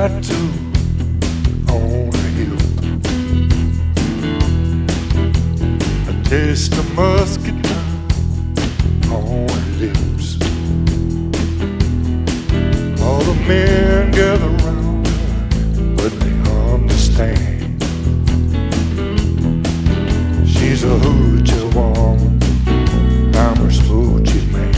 tattoo on her hip, a taste of muscadine on her lips. All the men gather round her, but they understand she's a hoochie woman, I'm her smoochie man.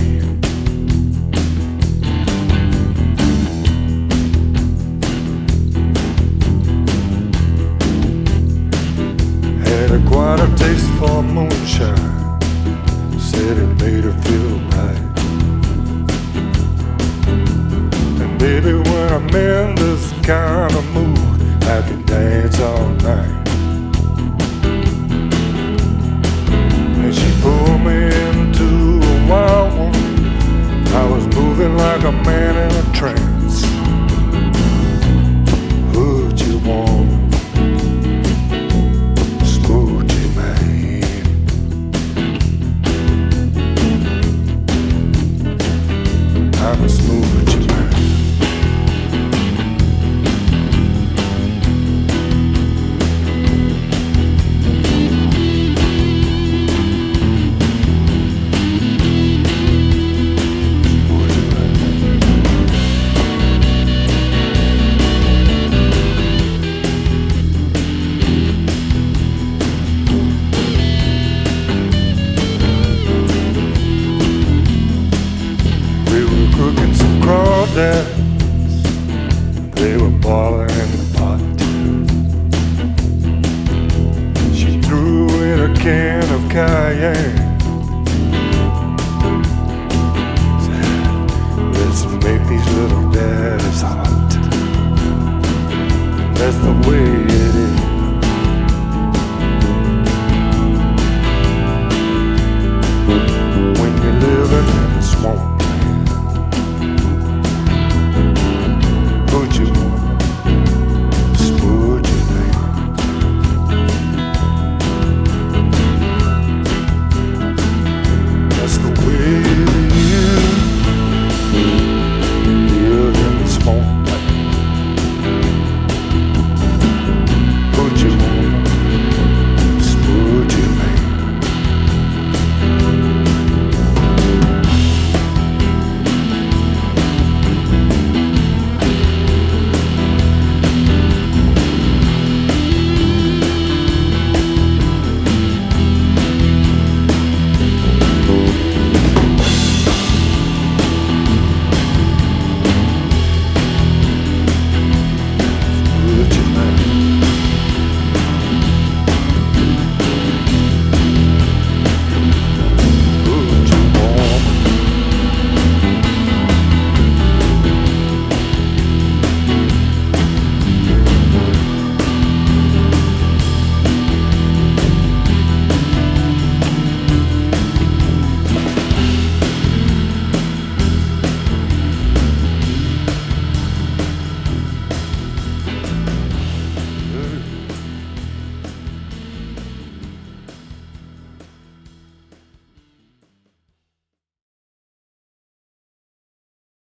Had a quite a taste for moonshine, said it made her feel right. And baby, when I'm in this kind of mood, I can dance all night. And she pulled me into a wild one, I was moving like a man in a trance. Would you want I'm a smoochie man. Cooking some crawdads, they were boiling in the pot. She threw in a can of cayenne, said, let's make these little daddies hot. That's the way it is. When you're living in the swamp.